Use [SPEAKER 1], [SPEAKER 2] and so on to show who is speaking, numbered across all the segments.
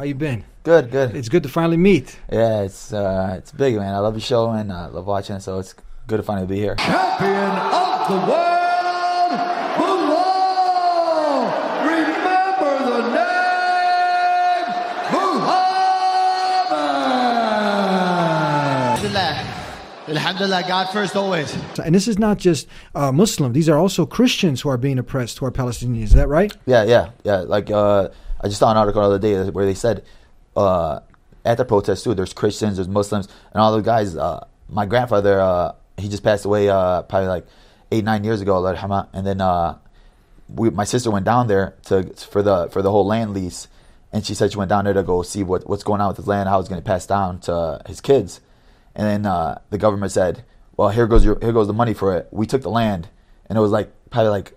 [SPEAKER 1] How you been?
[SPEAKER 2] Good, good.
[SPEAKER 1] It's good to finally meet.
[SPEAKER 2] Yeah, it's big, man. I love your show and I love watching it, so it's good to finally be here.
[SPEAKER 3] Champion of the world, Belal! Remember the name, Muhammad! Alhamdulillah, God first always.
[SPEAKER 1] And this is not just Muslim. These are also Christians who are being oppressed, who are Palestinians. Is that right?
[SPEAKER 2] Yeah. Like, I just saw an article the other day where they said at the protest too, there's Christians, there's Muslims, and all the guys. My grandfather, he just passed away probably like 8-9 years ago, and then my sister went down there for the whole land lease, and she said she went down there to go see what's going on with his land, how it's going to pass down to his kids, and then the government said, well, here goes the money for it. We took the land, and it was like probably like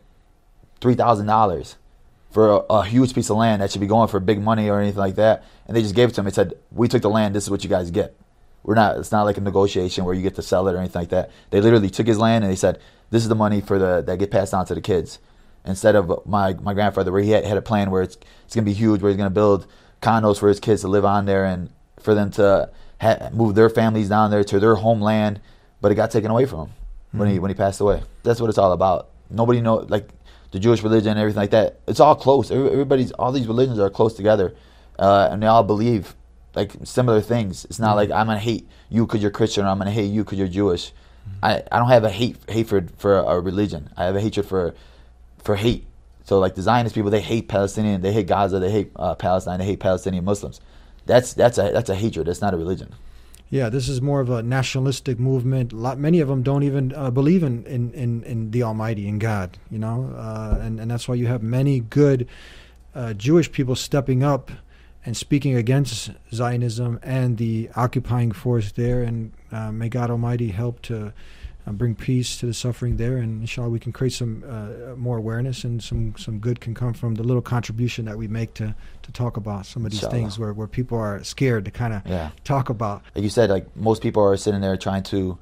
[SPEAKER 2] $3,000 for a huge piece of land that should be going for big money or anything like that, and they just gave it to him. They said, we took the land, this is what you guys get. It's not like a negotiation where you get to sell it or anything like that. They literally took his land and they said, this is the money that get passed on to the kids. Instead of my grandfather, where he had a plan where it's going to be huge, where he's going to build condos for his kids to live on there and for them to move their families down there to their homeland, but it got taken away from him when he passed away. That's what it's all about. Nobody knows, like the Jewish religion and everything like that. It's all close. All these religions are close together, and they all believe like similar things. It's not like I'm gonna hate you because you're Christian or I'm gonna hate you because you're Jewish. I don't have a hatred for a religion. I have a hatred for hate. So like the Zionist people, they hate Palestinian, they hate Gaza, they hate Palestine, they hate Palestinian Muslims. That's a hatred. That's not a religion.
[SPEAKER 1] Yeah, this is more of a nationalistic movement. Many of them don't even believe in the Almighty, in God, you know, and that's why you have many good Jewish people stepping up and speaking against Zionism and the occupying force there. And may God Almighty help to bring peace to the suffering there. And inshallah, we can create some more awareness, and some good can come from the little contribution that we make to talk about some of these things where people are scared to kind of talk about.
[SPEAKER 2] Like you said, like most people are sitting there trying to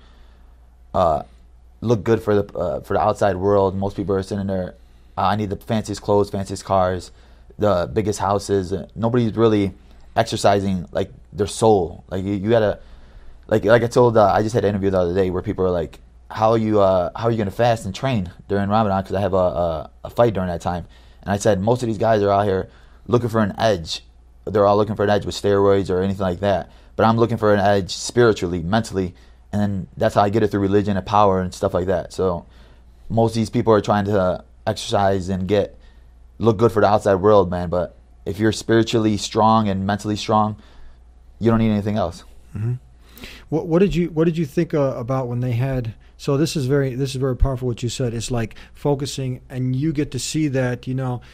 [SPEAKER 2] look good for the outside world. Most people are sitting there, I need the fanciest clothes, fanciest cars, the biggest houses. Nobody's really exercising like their soul. Like you gotta, like I told, I just had an interview the other day where people are like, how are you gonna fast and train during Ramadan? Because I have a fight during that time, and I said most of these guys are out here looking for an edge. They're all looking for an edge with steroids or anything like that. But I'm looking for an edge spiritually, mentally, and then that's how I get it through religion and power and stuff like that. So most of these people are trying to exercise and look good for the outside world, man. But if you're spiritually strong and mentally strong, you don't need anything else.
[SPEAKER 1] Mm-hmm. What did you think about when they had? So this is very powerful what you said. It's like focusing, and you get to see that, you know,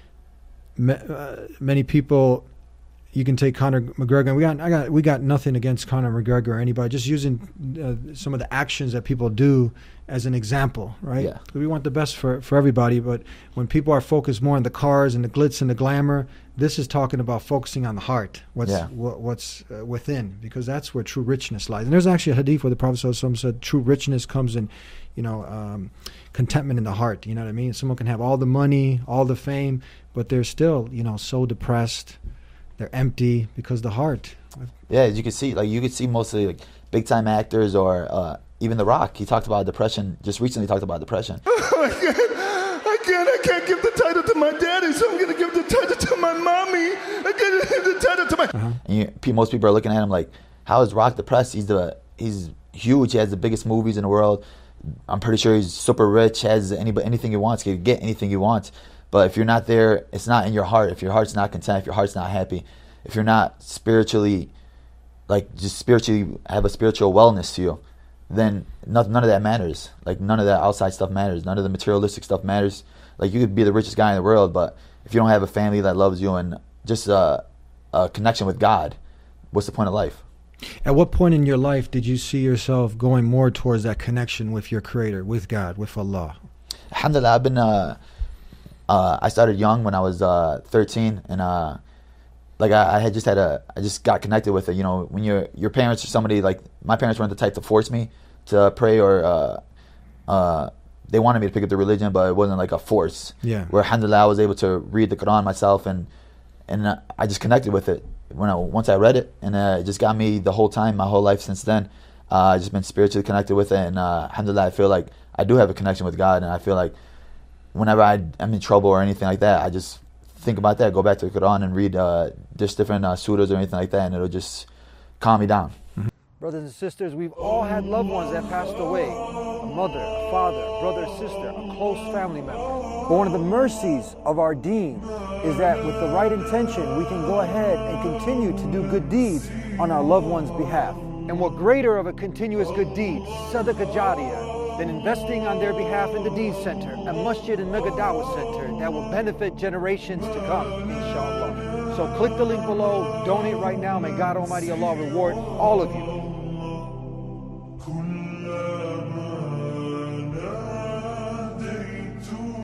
[SPEAKER 1] many people. You can take Conor McGregor, and we got nothing against Conor McGregor or anybody. Just using some of the actions that people do as an example, right?
[SPEAKER 2] Yeah.
[SPEAKER 1] We want the best for everybody, but when people are focused more on the cars and the glitz and the glamour, this is talking about focusing on the heart, what's within, because that's where true richness lies. And there's actually a hadith where the Prophet ﷺ said true richness comes in, you know, contentment in the heart. You know what I mean? Someone can have all the money, all the fame, but they're still, you know, so depressed. They're empty because the heart.
[SPEAKER 2] Yeah, as you can see, mostly like big time actors or even The Rock. He talked about depression. Just recently talked about depression.
[SPEAKER 3] I can't give the title to my daddy, so I'm gonna give the title to my mommy. I can't give the title to my.
[SPEAKER 2] And most people are looking at him like, how is Rock depressed? He's huge. He has the biggest movies in the world. I'm pretty sure he's super rich. Has anything he wants. He can get anything he wants. But if you're not there, it's not in your heart. If your heart's not content, if your heart's not happy, if you're not spiritually, like just spiritually have a spiritual wellness to you, then none of that matters. Like none of that outside stuff matters. None of the materialistic stuff matters. Like you could be the richest guy in the world, but if you don't have a family that loves you and just a connection with God, what's the point of life?
[SPEAKER 1] At what point in your life did you see yourself going more towards that connection with your Creator, with God, with Allah?
[SPEAKER 2] Alhamdulillah, I've been... I started young when I was 13, and I just got connected with it. You know, when your parents or somebody, like my parents weren't the type to force me to pray or they wanted me to pick up the religion, but it wasn't like a force.
[SPEAKER 1] Yeah.
[SPEAKER 2] Where alhamdulillah I was able to read the Quran myself and I just connected with it. once I read it, and it just got me the whole time, my whole life since then. I've just been spiritually connected with it, and alhamdulillah, I feel like I do have a connection with God, and I feel like whenever I'm in trouble or anything like that, I just think about that, go back to the Quran and read just different surahs or anything like that, and it'll just calm me down.
[SPEAKER 4] Brothers and sisters, we've all had loved ones that passed away. A mother, a father, a brother, a sister, a close family member. But one of the mercies of our deen is that with the right intention, we can go ahead and continue to do good deeds on our loved ones' behalf. And what greater of a continuous good deed, Sadaqah Jariyah, than investing on their behalf in the Deen Center, a masjid and mega dawah center that will benefit generations to come, inshallah. So click the link below, donate right now. May God Almighty Allah reward all of you.